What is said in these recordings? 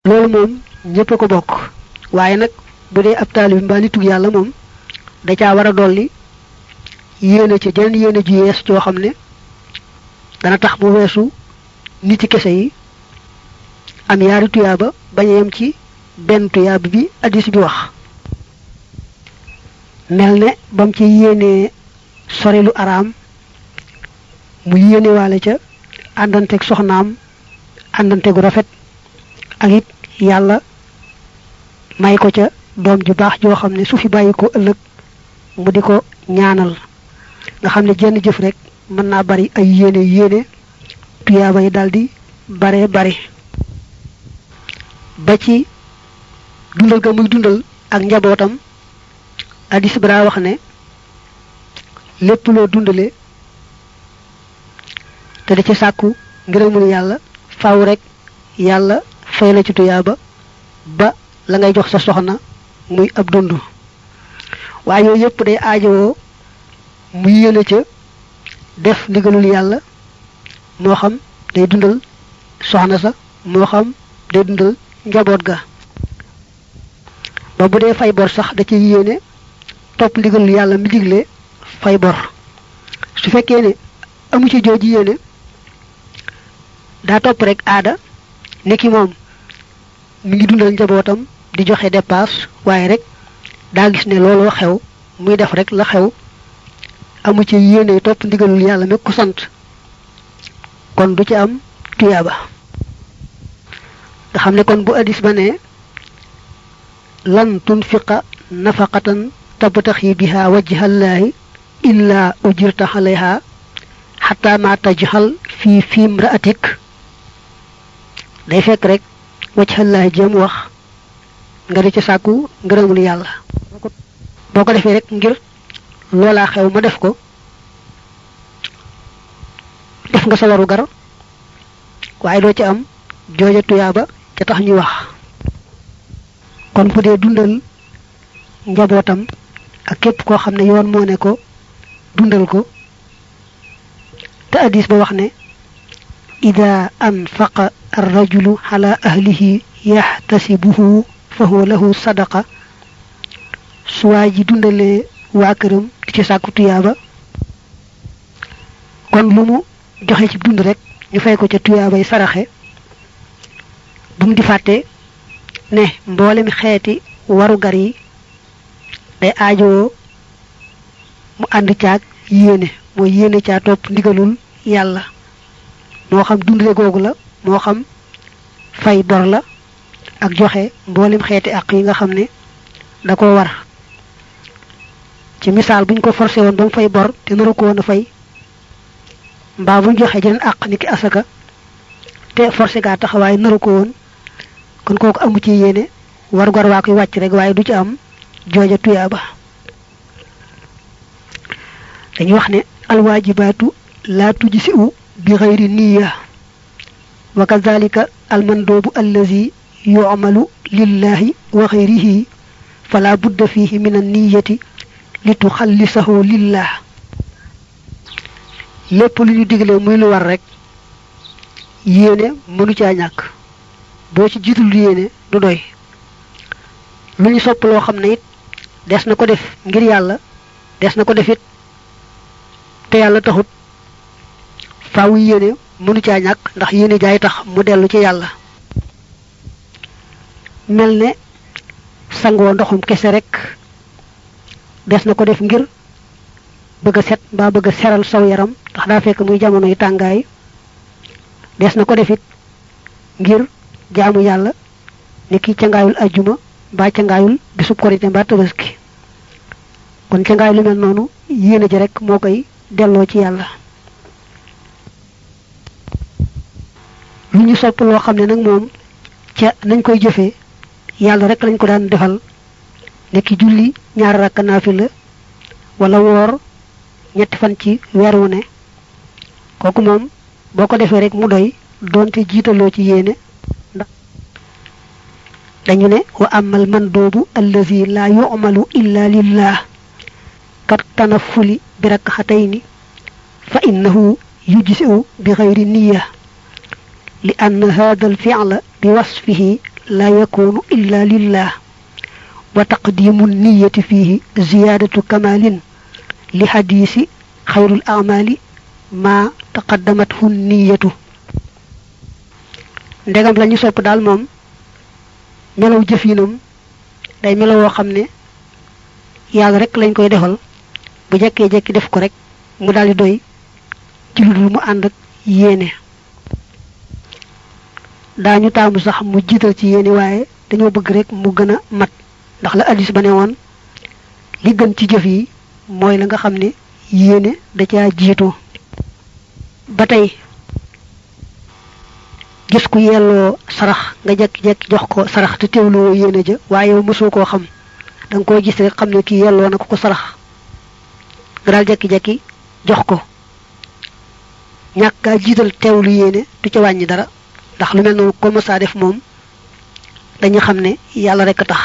loolu moom ñëpp ko bokk waaye nag bu dee ab taalibe mbaa nitug yàlla moom da caa war a dolli yéene ci jeneen yéene ju yees joo xam ne dana tax mu weesu niti kese yi am yaari tuyaaba bañ a yem ci benn tuyaaba bi hadiis bi wax mel ne bam ci yéenee sori lu araam mu yéene waale ca àndanteeg soxnaam àndante gu rafet ak it yàlla may ko ca doom ju baax joo xam ne su fi bàyyi ko ëllëg mu di ko ñaanal nga xam ne jenn jëf rek mën naa bari ay yéene tuyaaba yi daldi bare ba ci dundal ga muy dundal ak njabootam hadiis bara wax ne lépp loo dundale te da ci sàkku ngërëmul yàlla faaw rek yàlla fay la ci tuyaaba ba la ngay jox sa soxna muy ab dund waaye yooyu yëpp day aajowoo mu yéene ca def ndigalul yàlla moo xam day dundal soxna sa moo xam day dundal njaboot ga ba bu dee fay bor sax da ci yéene topp ndigalul yàlla mi digle fay bor su fekkee ne amu ci jooji yéene daa topp rek aada niki moom mi ngi dundal njabootam di joxe dépasse waaye rek daa gis ne looloo xew muy def rek la xew amu ci yéene topp ndigalul yàlla mi ko sant kon du ci am tuyaaba nga xam ne kon bu hadiis ba ne lan tunfiqa nafaqatan tabtaxi biha wajhallahi illa ujirta alayha hatta ma tajhal fi imra'atik day fekk rek wajhallahi jëm wax nga di ci sàkku ngërëmul yàlla boo ko defee rek ngir loolaa xew ma def ko def nga sa waru gar waaye doo ci am jooja tuyaaba ca tax ñuy wax kon bu dee dundal njabootam ak képp koo xam ne yoon moo ne ko dundal ko te hadiis ba wax ne ida anfaqa ar-rajulu ala ahlihi yahtasibuhu fa huwa lahu sadaqa suwaa ji dundalee waa këram di ci sàkku tuyaaba kon lu mu joxe ci dund rek ñu fay ko ca tuyaabay saraxe bu mu di fàtte ne mboolem xeeti waru gar yi day aajowoo mu ànd caag yéene mooy yéene caa topp ndigalul yàlla moo xam dundale googu la moo xam fay bor la ak joxe mboolem xeeti àq yi nga xam ne da ko war ci misaal buñ ko forcé woon ba mu fay bor te naru ko woon a fay mbaa buñ joxe jeneen àq niki asaka te forcé gaa taxawaay naru ko woon kon kooku amu ci yéene war gor waa koy wàcc rek waaye du ci am jooja tuyaaba dañuy wax ne alwaajibaatu laa tujzi'u bi ghayri niyya wa kadhalika almandoobu allazi yu'malu lillahi wa ghayrihi fala budda fihi min an-niyyati lituxallisahu lillah lépp lu ñu digle muy lu war rek yéene mënu caa ñàkk boo ci jiitul yéene du doy lu ñu sopp loo xam ne it des na ko def ngir yàlla des na ko def it te yàlla taxut faaw yéene mënu caa ñàkk ndax yéene jaay tax mu dellu ci yàlla mel ne sangoo ndoxum kese rek des na ko def ngir bëgg a set mbaa bëgg a seral saw yaram ndax daa fekk muy jamonoy tàngaay des na ko def it ngir jaamu yàlla ni ki cangaayul ajjuma mbaa cangaayul bisub korite mbaa tabaski kon cangaay lu mel noonu yéene ji rek moo koy delloo ci yàlla lu ñu sopp loo xam ne nag moom ca nañ koy jëfee yàlla rek lañ ko daan defal ni ki julli ñaari rakka naafila wala woor ñetti fan ci weer wu ne kooku moom boo ko defee rek mu doy doonte jiitaloo ci yéene ndax dañu ne wa amal mandoobu allazi la yu'malu illa lillah kat tanafuli bi rak'atayni fa innahu yujzi'u bi ghayri niyya li anna hadha al-fi'la bi wasfihi la yakunu illa lillah wa taqdimu niyyati fihi ziyadatu kamalin li hadisi khayrul a'mali ma taqaddamathu niyyatu. ndegam lañu sopp dal mom melaw jëfinam day melaw wo xamne yalla rek lañ koy defal bu jekke jekki def ko rek mu daldi doy ci lu mu and ak yene dañu taamu sax mu jital ci yene waye dañu bëgg rek mu gëna mat ndax la hadith ba néwon li gën ci jëf yi moy la nga xamne yene da ca jitu batay gis ku yello sarax nga jek jox ko sarax te teewlu yene ja waye musu ko xam dang ko gis rek xamne ki yello na ko sarax nga dal jek jox ko ñaka jital teewlu yene du ci wañi dara ndax lu mel non ko mësa def mom dañu xamne yalla rek tax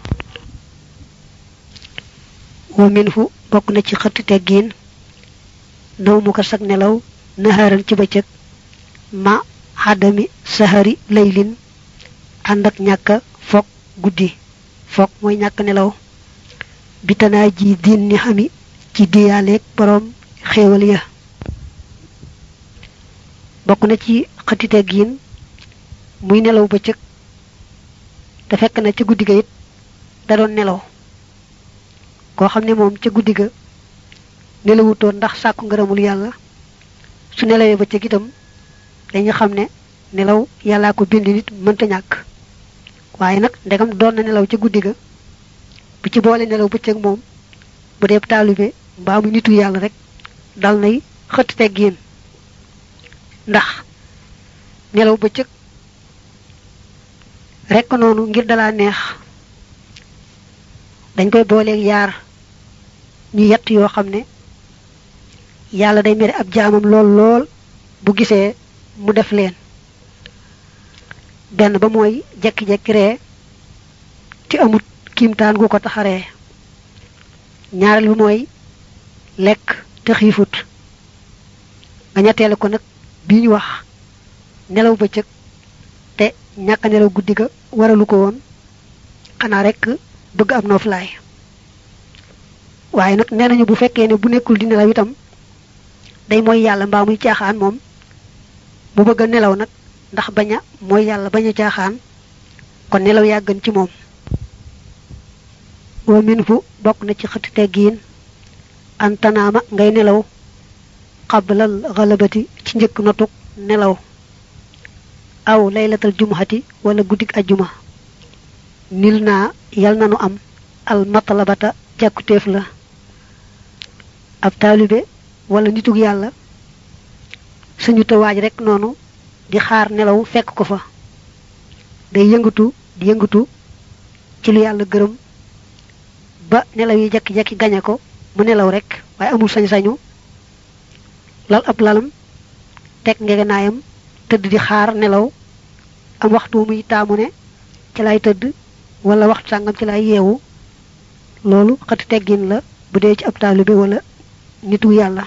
wa minhu bok na ci xëtt teggin naw mu ko sak nelaw naharan ci bëccëg ma hadami sahari laylin andak ñaka fok guddi fok moy ñak nelaw bitana ji din ni xami ci diyalek borom xewal ya bokku na ci xati teggin muy nelaw beccëk te fekk na ci guddi ga it da doon nelaw ko xamne mom ci guddi ga nelawuto ndax sakku ngeureumul yalla su nelawé beccëk itam dañu xamne nelaw yalla ko bind nit mënta ñak waye nak ndegam doon na nelaw ci guddi ga bu ci boole nelaw beccëk mom bu dé talibé ba mu nitu yalla rek dal nay xëtt teggin ndax nelaw beccëk rek nonu ngir dala neex dañ koy boole yar ñu yett yo xamne yalla day méré ab jaamam lool bu gisé mu def leen ben ba moy jek ré ci amut kimtaan gu ko taxaré ñaaral bi moy lek te xifut nga ñettel ko nak biñu wax nelaw beccëk te ñaka nelaw guddiga waralu ko won xana rek bëgg am noflay waye nak nenañu bu fekkee ne bu nekkul di nelaw itam day moy yalla mba muy caaxaan mom bu bëgg nelaw nak ndax baña moy yalla baña caaxaan kon nelaw ya gën ci mom wa minhu bok na ci xëti teggin antanama ngay nelaw qabla al ghalabati ci ñëk notuk nelaw aw laylatul jumuhati wala guddik aljuma nilna yal nanu am al matlabata jakutef la ab talibé wala nitug yalla suñu tawaaj rek nonu di xaar nelaw fekk ko fa day yëngutu ci lu yalla gërem ba nelaw yi jekki gañe ko mu nelaw rek way amul sañ-sañu lal ab lalam tek ngegenaayam teud di xaar nelaw am waxtu muy taamu ne ci lay teud wala waxtu sangam ci lay yewu lolu xati teggin la bu dé ci ab talibé wala nitu yalla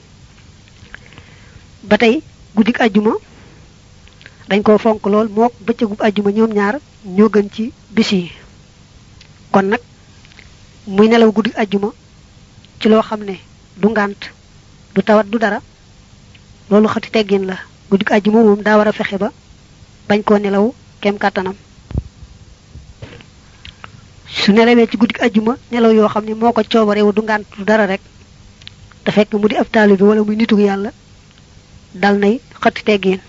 batay guddik aljuma dañ ko fonk lol mok beccegu aljuma ñoom ñaar ñoo gën ci bisi kon nak muy nelaw guddik aljuma ci lo xamné du ngant du tawat du dara lolu xati teggin la guddik aljuma mom da wara fexé ba bañ ko nelaw kem katanam su nelawé ci guddik aljuma nelaw yo xamni moko ciobare wu du ngant du dara rek da fekk mu di ab talibé wala muy nitu yalla dal nay xati teggin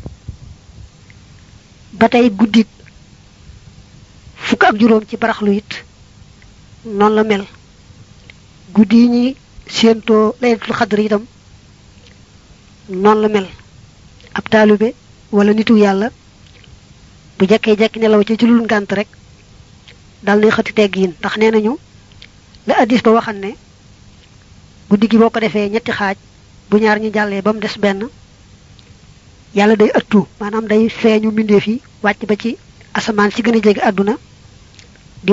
batay guddik fuk ak juroom ci baraxlu it non la mel guddi ñi sento laylatul qadr itam non la mel ab talibé wala nitu yalla bu jekki nelaw ci lul ngant rek dal nay xati teggin tax nenañu la hadith ba waxan ne guddi gi boko defé ñetti xaaj bu ñaar ñi jallé bam dess ben yalla day ëttu manam day feñu minde fi wacc ba ci asaman ci gëna jégg aduna di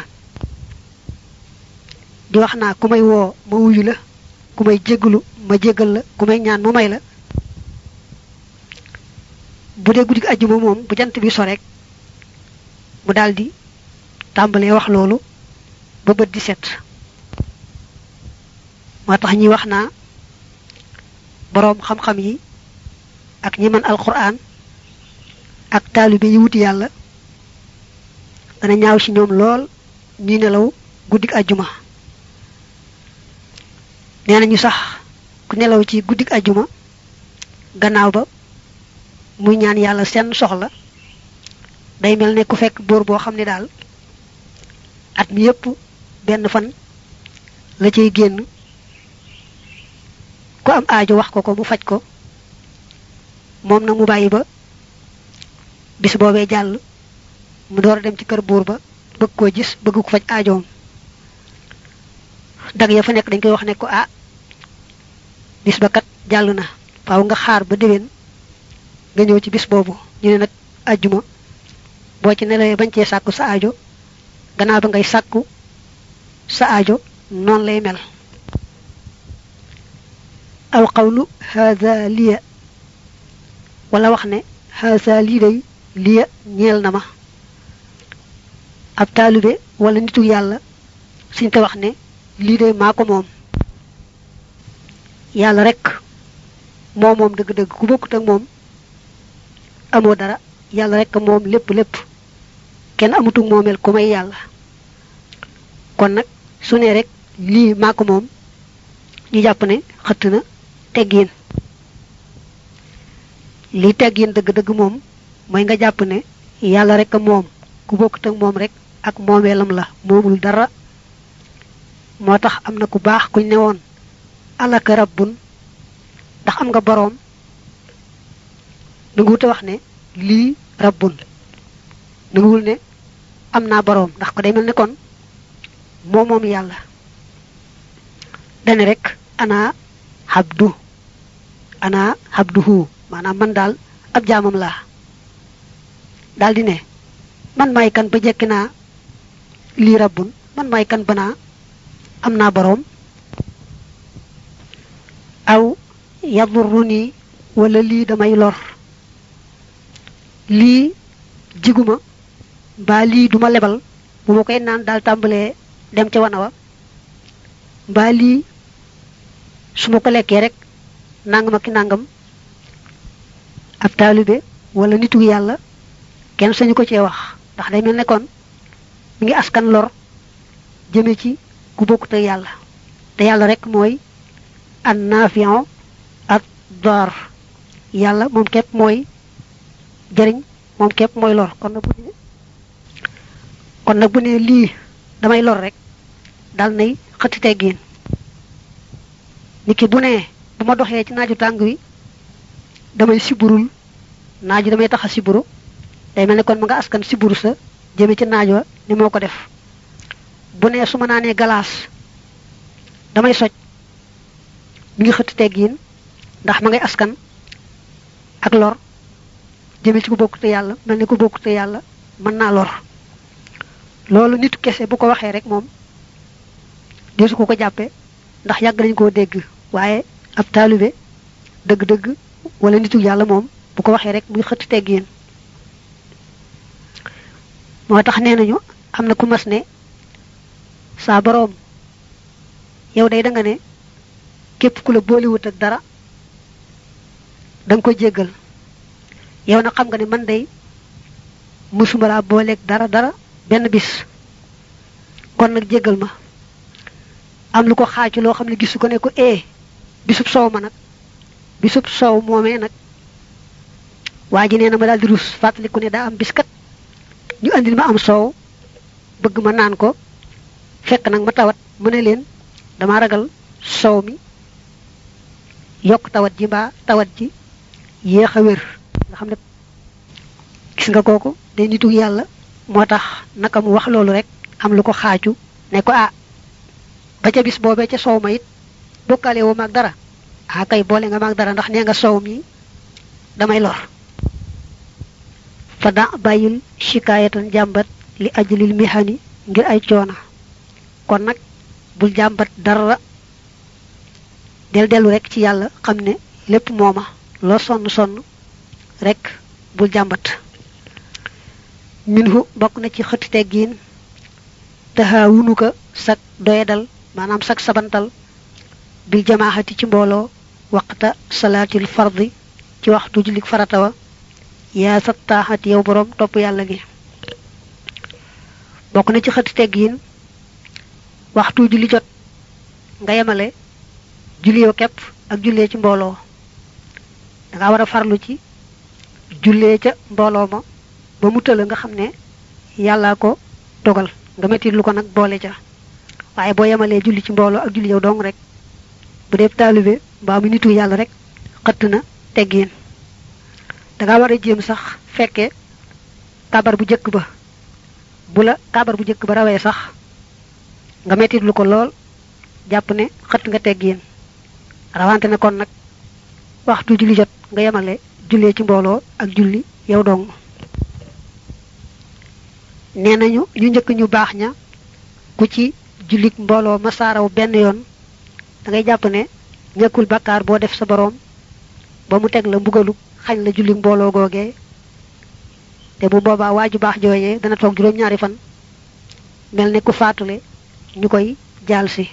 waxna kumay wo ma wuyu la kumay jéggulu ma jéggal la kumay ñaan mo may la bu dé guddi aljuma mom bu jant bi so rek mu daldi tàmbalee wax loolu ba bët di set moo tax ñi wax naa boroom xam-xam yi ak ñi mën alquran ak taalibe yi wuti yàlla dana ñaaw ci ñoom lool ñuy nelaw guddik àjjuma nee nañu sax ku nelaw ci guddik àjjuma gannaaw ba muy ñaan yàlla seen soxla day mel ne ku fekk buur boo xam ne daal at mi yépp benn fan la cay génn ku am aajo wax ko mu faj ko moom nag mu bàyyi ba bis boobee jàll mu door a dem ci kër buur ba bëgg koo gis bëgg ko faj aajoom dag ya fa nekk dañ koy wax ne ko bis ba kat jàll na faaw nga xaar ba déwén nga ñëw ci bis boobu ñu ne nag àjjuma boo ci nelawee bañ cee sàkku sa aajo gannaaw ba ngay sàkku sa aajo noonu lay mel aw qawlu haza liya wala wax ne haza lii day liya ñeel na ma ab taalibe wala nitu yàlla suñ ko wax ne lii day maa ko moom yàlla rek moom dëgg-dëgg ku bokkut ak moom amoo dara yàlla rek moom lépp kenn amutuk moomeel ku may yàlla kon nag su ne rek lii maa ko moom ñu jàpp ne xëtt na teggiin lii teggiin dëgg-dëgg moom mooy nga jàpp ne yàlla rek moom ku bokkut ak moom rek ak moomeelam la moomul dara moo tax am na ku baax kuñ ne woon alaka rabbun ndax am nga boroom nanguwut a wax ne lii rabbun nanguwul ne am naa boroom ndax ko day mel ne kon moom yàlla dane rek ana habduhu maanaam man daal ab jaamam laa daldi ne man may kan ba jekki naa lii rabbun man may kan ba naa am naa boroom aw yadurruni wala lii damay lor lii jiguma mbaa lii duma lebal bu ma koy naan daal tàmbalee dem ca wana wa mbaa lii su ma ko lekkee rek nangam ak nangam ab taalibe wala nitu yàlla kenn sañu ko cee wax ndax day mel ne kon mi ngi askan lor jëme ci ku bokkut ak yàlla te yàlla rek mooy an nafi'u ak dar yàlla moom képp mooy jëriñ moom képp mooy lor kon nag bu ne lii damay lor rek dal nay xëtti teggiin niki bu ne bu ma doxee ci naaju tàng wi damay siburul naaju damay tax a siburu day mel ne kon ma nga askan siburu sa jëme ci naaj wa ni moo ko def bu ne su ma naanee galaas damay soj mi ngi xëtt teggiin ndax ma ngay askan ak lor jëme ci ku bokkute yàlla mel ni ku bokkute yàlla mën naa lor loolu nit kese bu ko waxee rek moom deesu ko jàppe ndax yàgg nañ koo dégg waaye ab taalibe dëgg-dëgg wala nitu yàlla moom bu ko waxee rek muy xëtt teggiin moo tax nee nañu am na ku mas ne saa boroom yow day da nga ne képp ku la booliwut ak dara da nga ko jéggal yow nag xam nga ne man day musuma laa booleeg dara benn bis kon nag jéggal ma am lu ko xaacu loo xam ne gisu ko ne ko bisub soow ma nag bisub soow moomee nag waa ji nee na ma daal di rus fàttaliku ne daa am biskat ñu andil ma am soow bëgg ma naan ko fekk nag ma tawat mu ne leen dama ragal soow mi yokk tawat ji mbaa tawat ji yéex a wér nga xam ne gis nga kooku day nitu yàlla moo tax naka mu wax loolu rek am lu ko xaaju ne ko ba ca bis boobee ca soow ma it bokkale woo maag dara kay boole nga maag dara ndax nee nga soow mi damay lor fa da bàyyil shikaayatan jàmbat li ajlil mihani ngir ay coona kon nag bul jàmbat dara dellu rek ci yàlla xam ne lépp mooma loo sonn rek bul jàmbat minhu bokk na ci xëtt teggiin tahawunuka sak doyadal manam sak sabantal bil jamaahati ci mbolo waqta salatil fardi ci waxtu julik farata wa ya sattahat yow borom top yalla gi bokk na ci xëtt teggiin waxtu julli jot nga yamale julli yo kep ak julle ci mbolo da nga wara farlu ci julle ca mbolo ma ba mu teul nga xamne yalla ko dogal nga metti lu ko nak boole ca waye bo yamale julli ci mbolo ak julli yow dong rek bu def talibé ba mu nitu yalla rek xëttuna teggine da nga wara jëm sax fekke kabar bu jëk ba bu la kabar bu jëk ba rawé sax nga metti lu ko lol japp ne xëtt nga teggine rawante na kon nak waxtu julli jot nga yamale julle ci mbolo ak julli yow dong nenañu ñu ñëk ñu bax ña ku ci julik mbolo masaraw ben yoon da ngay japp ne ñekul bakkar bo def sa borom ba mu tek la mbugalu xagn la julik mbolo goge te bu boba waju bax joye dana tok juroom ñaari fan melne ku fatule ñukoy jaal si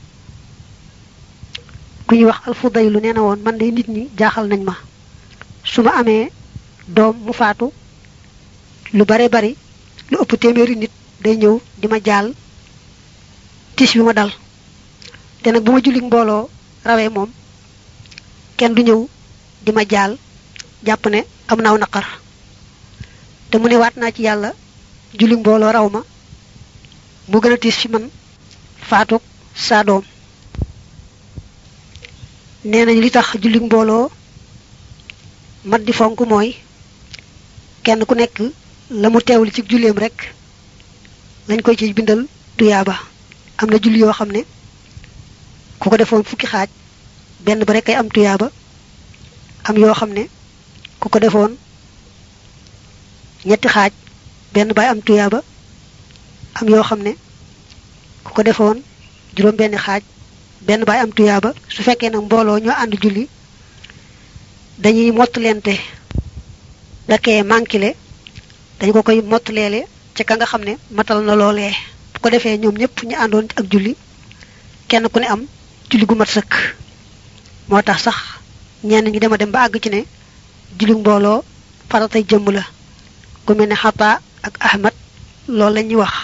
ku ñu wax al fudaylu neena won man day nit ñi jaaxal nañ ma suma amé dom mu faatu lu bare bari lu ëpp téméri nit day ñëw dima jaal tis bi ma dal té nak buma julik mbolo rawé mom kenn du ñëw dima jaal japp né am naaw naqar té mu né wat na ci yalla julik mbolo rawma mu gëna tis ci man faatu sa dom nenañ li tax julik mbolo mat di fonk moy kenn ku nekk lamu teewul ci julleem rek lañ koy ci bindal tuyaba amna julli yo xamne ku ko defoon fukki xaaj benn ba rek ay am tuyaba am yo xamne ku ko defoon ñetti xaaj benn bay am tuyaba am yo xamne ku ko defoon juroom benn xaaj benn bay am tuyaba su fekkee nak mbolo ñoo and julli dañuy mottalente daké mankilé dañ ko koy motlélé ci ka nga xamné matal na lolé bu ko défé ñom ñepp ñu andon ak julli kenn ku ne am julli gu mat sëkk motax sax ñen ñi dem ba ag ci né julli mbolo faratay jëm la ku melni Hata ak Ahmad lool lañuy wax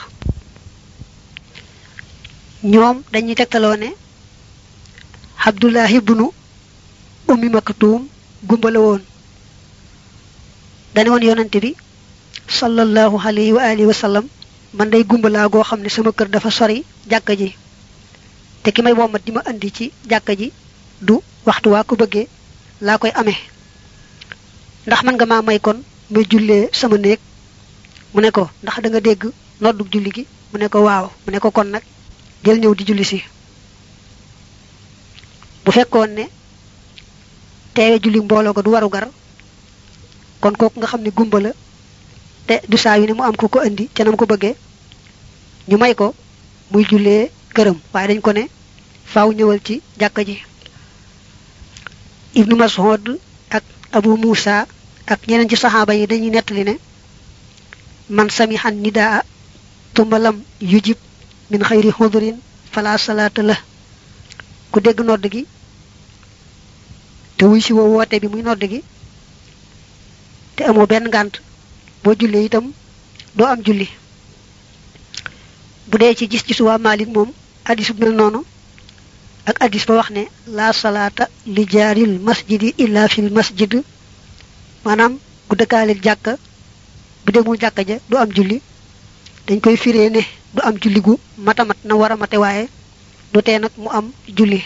ñom dañuy tektalo né Abdullah ibn Ummi Maktum gumbala won dañ won yonenti bi sallallahu alayhi wa alihi wa sallam man day gumbala go xamne sama kër dafa sori jakka ji te kimay womat dima andi ci jakka ji du waxtu wa ko bëgge la koy amé ndax man nga ma may kon may jullé sama neek mu ne ko ndax da nga dégg noddu julli gi mu ne ko waaw mu ne ko kon nak jël ñew di julli ci bu fekkone ne téwé julli mbolo ko du waru gar kon koku nga xamni gumba la té du saa yu ne mu am ku ko andi ci nam ko bëggé ñu may ko muy julé kërëm waye dañ ko né faaw ñëwal ci jakka ji Ibnu Mas'ud ak Abu Musa ak ñeneen ci sahaba yi dañuy nettali né man samihan nidaa tumalam yujib min khayri hudrin fala salata la ku dégg nodd gi te wuy ci wote bi muy nodd gi te amo ben gant bo julé itam do am julli bu dé ci gis ci suwa Malik mom hadith bu mel nonu ak hadith ba wax né la salata li jaril masjidi illa fil masjid manam ku dëkkalé jakka bu demul jakka ja du am julli dañ koy firé né du am julli gu matamat na wara maté waye du té nak mu am julli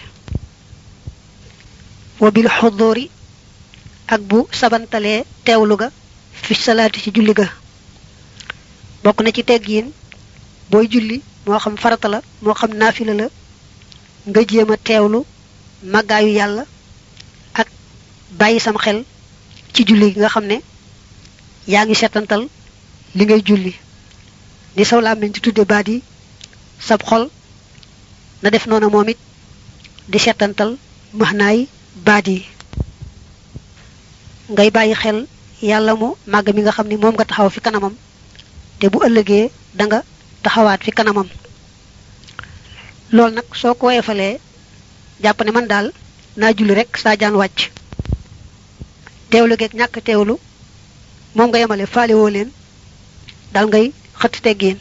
wa bil huduri ak bu sabantalé tewlu ga fi salati ci julli ga bok na ci teggine boy julli mo xam farata la mo xam nafila la nga jema tewlu magayu yalla ak bayyi sam xel ci julli nga xamne yaangi setantal li ngay julli di sawla men ci tudde badi sab xol na def nona momit di setantal mahnaay badi ngay bayyi xel yalla mu mag mi nga xamni mom nga taxaw fi kanamam te bu ëllëgee da nga taxawaat fi kanamam lool nag soo ko woyefalee jàpp ne man daal naa julli rek saa jaan wàcc teewlu geeg ñàkk teewlu moom nga yemale faale woo leen dal ngay xëtt teggeen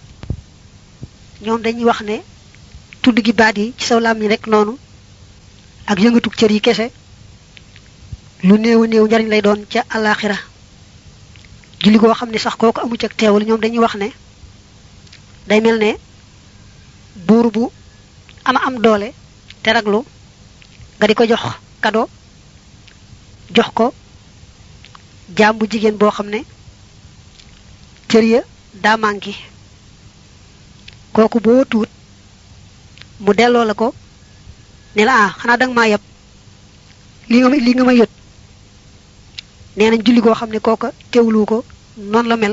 ñoom dañuy wax ne tudd gi baat yi ci saw lam ni rek noonu ak yëngatuk cër yi kese lu néew néew njariñ lay doon ca alaxira julli goo xam ne sax kooku amu ci ak teewlu ñoom dañuy wax ne day mel ne buur bu am doole te raglu nga di ko jox kado jox ko jaam bu jigéen boo xam ne cër ya daa manqué kooku boo tuut mu delloo la ko ne la xanaa danga maa yeb li nga ma yët nee nañ julli goo xam ne kooka teewlu ko noonu la mel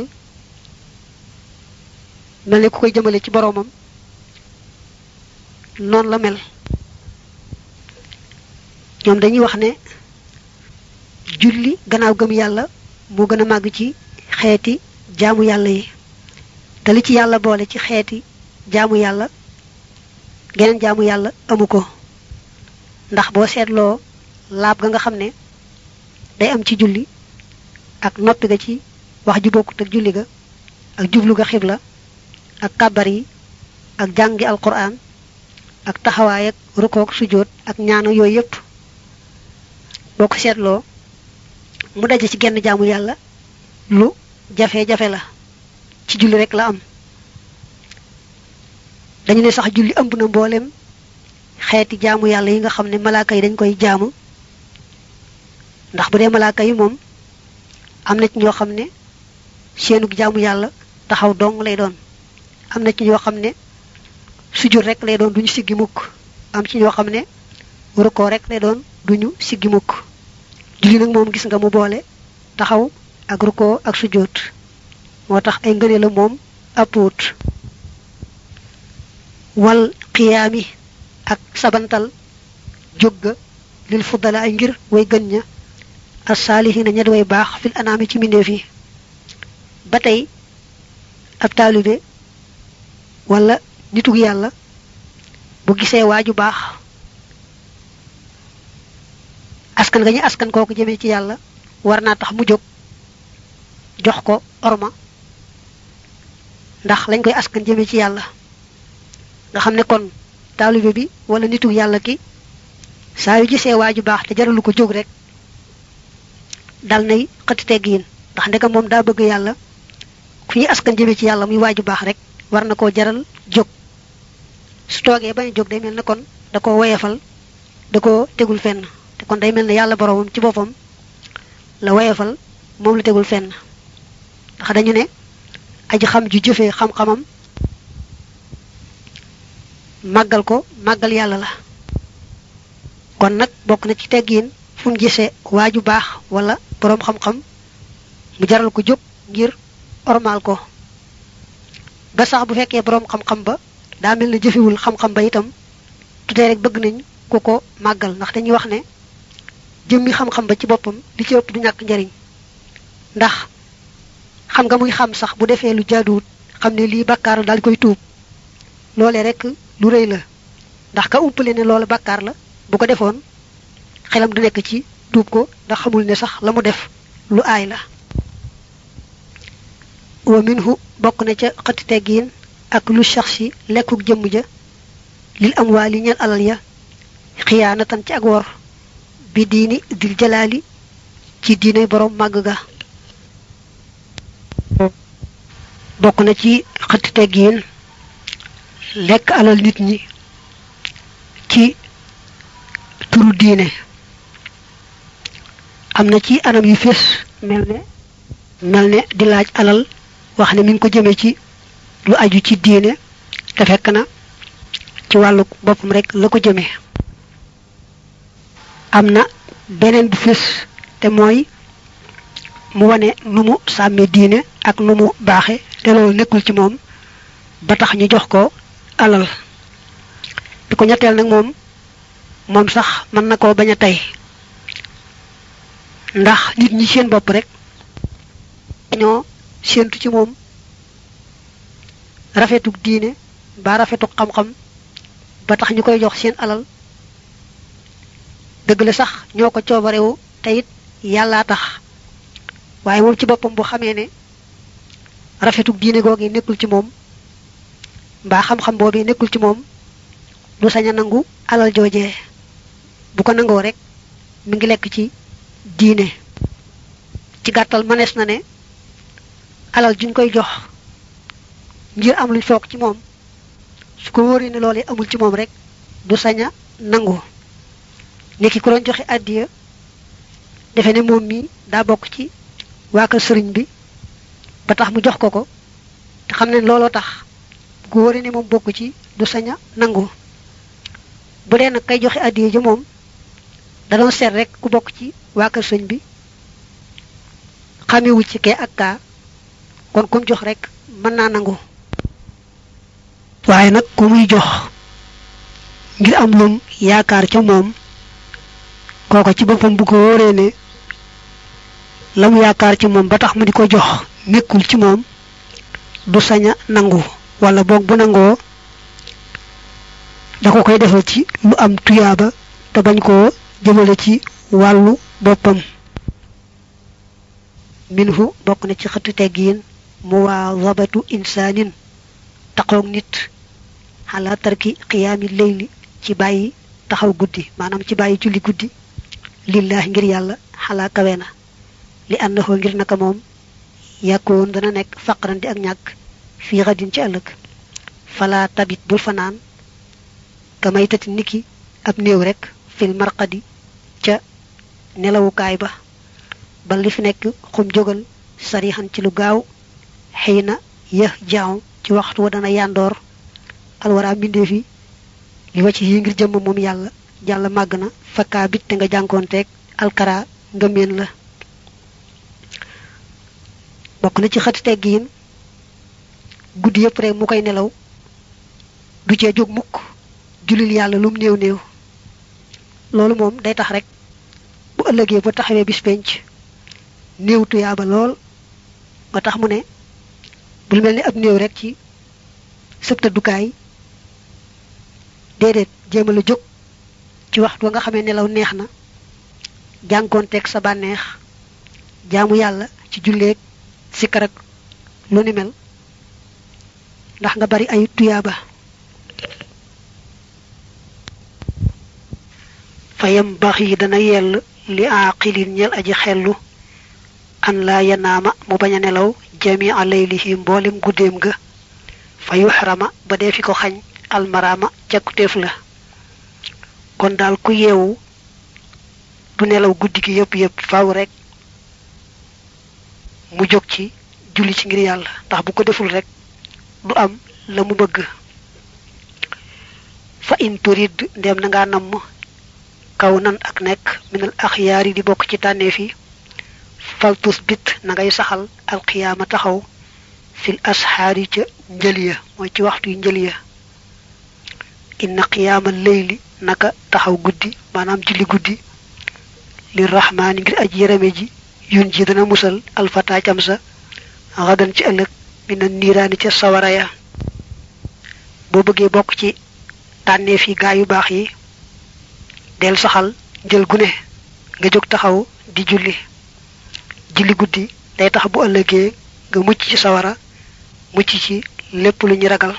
ne ku koy jëmale ci boroomam noonu la mel ñoom dañuy wax ne julli gannaaw gëm yàlla moo gën a màgg ci xeeti jaamu yàlla yi te li ci yàlla boole ci xeeti jaamu yàlla geneen jaamu yàlla amu ko ndax boo seetloo laab ga nga xam ne day am ci julli ak noppi ga ci wax ju bokkut ak julli ga ak jublu ga xibla ak kàbbar yi ak jàngi alquran ak taxawaay ak rukook sujjóot ak ñaanu yooyu yépp boo ko seetloo mu daje ci genn jaamu yàlla lu jafe-jafe la ci julli rek la am dañu ne sax julli ëmb na mboolem xeeti jaamu yàlla yi nga xam ne malaaka yi dañ koy jaamu ndax bu dee malaaka yi moom am na ci ñoo xam ne seenug jaamu yàlla taxaw dong lay doon am na ci ñoo xam ne sujjóot rek lay doon duñu siggi mukk am ci ñoo xam ne rukkoo rek lay doon duñu siggi mukk julli nag moom gis nga mu boole taxaw ak rukkoo ak sujjóot moo tax ay ngëneel la moom appuut wal qiyaami ak sabantal jóg ga lil fuddala ay ngir way gën ña as-saalihiina ña di way baax fil anaami ci mbindeef yi ba tey ab taalibe wala nitug yàlla bu gisee waaju baax askan nga ñu askan kooku jëmee ci yàlla war naa tax mu jóg jox ko orma ndax lañ koy askan jëmee ci yàlla nga xam ne kon taalibe bi wala nitug yàlla ki saa yu gisee waaju baax te jaralu ko jóg rek dal nay xëtt teggiin ndax ndegam moom daa bëgg yàlla ku ñuy askan jëmee ci yàlla muy waaju baax rek war na koo jaral jóg su toogee bañ jóg day mel ne kon da ko woyefal da ko tegul fenn te kon day mel ne yàlla boroomam ci boppam la woyefal moom la tegul fenn ndax dañu ne aji xam ju jëfee xam-xamam màggal ko màggal yàlla la kon nag bokk na ci teggiin fu mu gisee waaju baax wala boroom xam-xam mu jaral ko jóg ngir ormaal ko ba sax bu fekkee boroom xam-xam ba daa mel ne jëfewul xam-xam ba itam tutee rek bëgg nañ ku ko màggal ndax dañuy wax ne jëmmi xam-xam ba ci boppam li ci ëpp du ñàkk njariñ ndax xam nga muy xam sax bu defee lu jaaduwut xam ne lii bàkkaar daal koy tuub loolee rek lu rëy la ndax ka umpale ne loolu bàkkaar la bu ko defoon xelam du nekk ci tuub ko ndax xamul ne sax la mu def lu aay la wa minhu bokk na ca xëtti teggiin ak lu shaxsi lekkuk jëmm ja lil amwaali ñeel alal ya xiyaanatan ci ak wor bi diini dil jalaali ci diine boroom màgg ga bokk na ci xëtti teggiin lekk alal nit ñi ci turu diine am na ci anam yu fés mel ne di laaj alal wax ne mi ngi ko jëme ci lu aju ci diine te fekk na ci wàllu boppam rek la ko jëme am na beneen bu fés te mooy mu wane nu mu sàmmee diine ak nu mu baaxe te loolu nekkul ci moom ba tax ñu jox ko alal bi ko ñetteel nag moom sax mën na koo bañ a tey ndax nit ñi seen bopp rek ñoo séentu ci moom rafetuk diine ba rafetuk xam-xam ba tax ñukoy jox seen alal deug la sax ñoko ciobarewu tayit yalla tax waye mom ci bopam bu xamé né rafetuk diine gogi nekkul ci mom ba xam-xam bobu nekkul ci mom du saña nangu alal jojé bu ko nango rek mi ngi lek ci diine ci gattal manes na né alal juñ koy jox ngir am luñ fokk ci mom su ko wori ne lolé amul ci mom rek du saña nangu niki ko doon joxe addiya defé né mom mi da bok ci waa kër sëriñ bi ba tax mu jox ko te xam ne looloo tax bu wóore ne moom bokk ci du saña nangu bu dee nag kay joxe addiya ji moom da doon seet rek ku bokk ci waa kër sëriñ bi xamewul ci kee ak kaa kon kum jox rek mën naa nangu waaye nag ku muy jox ngir am lum yaakaar ca moom kooko ci boppam bu ko wóoree ne lam yaakar ci mom ba tax mu diko jox nekkul ci mom du saña nangu wala bok bu nango da ko koy defal ci lu am tuyaba te bañ ko jëmele ci walu bopam minhu bok na ci xatu teggin muwazabatu insanin taqok nit hala tarki qiyamil layli ci bayyi taxaw guddi manam ci bayyi julli guddi lillahi ngir yalla hala kawena li annahu ngir naka mom yakun dana nek faqran di ak ñak fi gadin ci ëlëk fala tabit bul fanan kamaytati niki ab neew rek fil marqadi ca nelawu kay ba bal li fi nek xum jogal sarihan ci lu gaaw xeyna jaaw ci waxtu wa dana yandor al wara minde fi li wacci yi ngir jëm mom yalla jalla magna fakka bit te nga jankontek al kara ngamen la bokk na ci xati teggin guddi yépp rek mu koy nelaw du ci jog mukk julil yalla lum neew neew lolu mom day tax rek bu ëllëgé bu taxawé bis penc neew tuyaaba lool ba tax mu ne bul melni ab neew rek ci sëpta dukaay dédét jémal jog ci waxtu nga xamé nelaw neexna jankontek sa banex jaamu yalla ci julleek sikarak lu ni mel ndax nga bari ay tuyaba fayam baxi dana yell li aqilin ñel aji xellu an la yanama mu baña nelaw jami'a laylihi mbolim guddem ga fayuhrama ba defi ko xagn almarama ciakutef la kon dal ku yewu du nelaw guddigi yep faaw rek mu jog ci julli ci ngir yalla tax bu ko deful rek du am la mu bëgg fa in turid dem na nga nam kawnan ak nek min al akhyari di bok ci tanefi fal tusbit na ngay saxal al qiyamah taxaw fil ashari ci njeliya moy ci waxtu njeliya inna qiyamal layli naka taxaw guddi manam julli guddi lirrahman ngir aji yerame ji yun ji dana musal al fata jamsa gadan ci ëlëk min nirani ci sawaraya bo bëgge bok ci tanne fi gaay yu bax yi del saxal jël gune nga jog taxaw di julli guddi day tax bu ëllëgé nga mucc ci sawara mucc ci lepp lu ñu ragal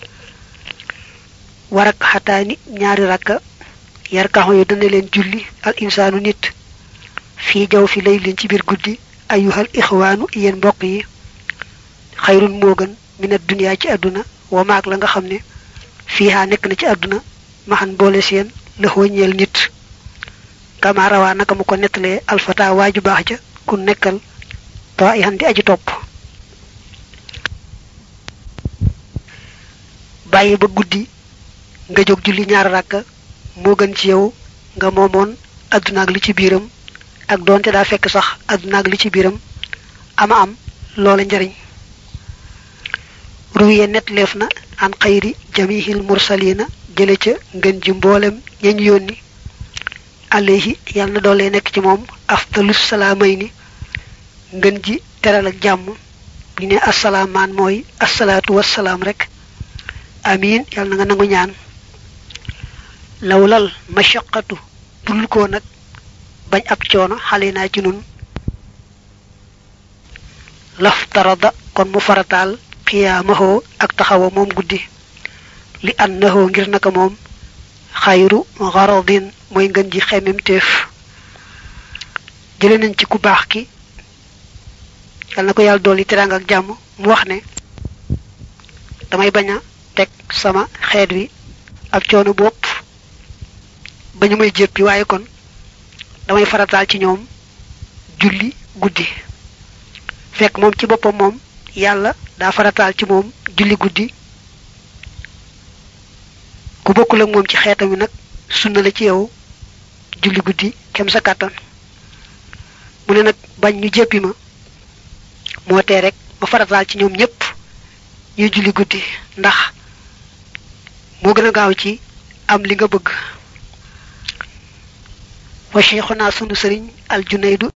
warak hatani ñaari rakka yar kaxu yu dana leen julli al insanu nit fi jaw fi laylin ci bir guddi ayuhal ikhwanu yeen mbokk yi khairun mogan min ad-dunya ci aduna wa maak la nga xamne fiha nek na ci aduna mahan boole seen le hoñel nit kama rawa naka mu ko netlé al fata waju bax ja ku nekkal ta'ihan di aji top baye ba guddi nga jog julli ñaar rakka mo gën ci yow nga momon aduna ak li ci biram ak donte da fekk sax aduna ak li ci biram ama am loola njariñ ruwiye net lefna an khayri jamihil mursalina jele ca ngeen ji mbolem ñeñ yoni alayhi yalla dole nek ci mom afdalus salamayni ngeen ji teral ak jamm bu ne assalaman moy assalatu wassalam rek amin yalla nga nangu ñaan lawlal mashaqqatu bul ko nak bañ ab coono xalena ci nun laftarada kon mu faratal qiyamahu ak taxawa mom guddi li annahu ngir naka mom khayru gharadin moy ngeen ji xemem teef jëlé nañ ci ku baax ki yal nako yalla doli teranga ak jamm mu wax ne damay baña tek sama xeet wi ak coono bop bañu may jéppi waye kon damay faratal ci ñoom julli guddi fekk mom ci bopam mom yalla da faratal ci mom julli guddi ku bokul ak mom ci xéetam nak sunna la ci yow julli guddi kem sa katan mu ne nak bañ ñu jéppi ma mo té rek ba faratal ci ñoom ñepp ñu julli guddi ndax mo gëna gaaw ci am li nga bëgg wa shaykhuna sunu serigne al junaydu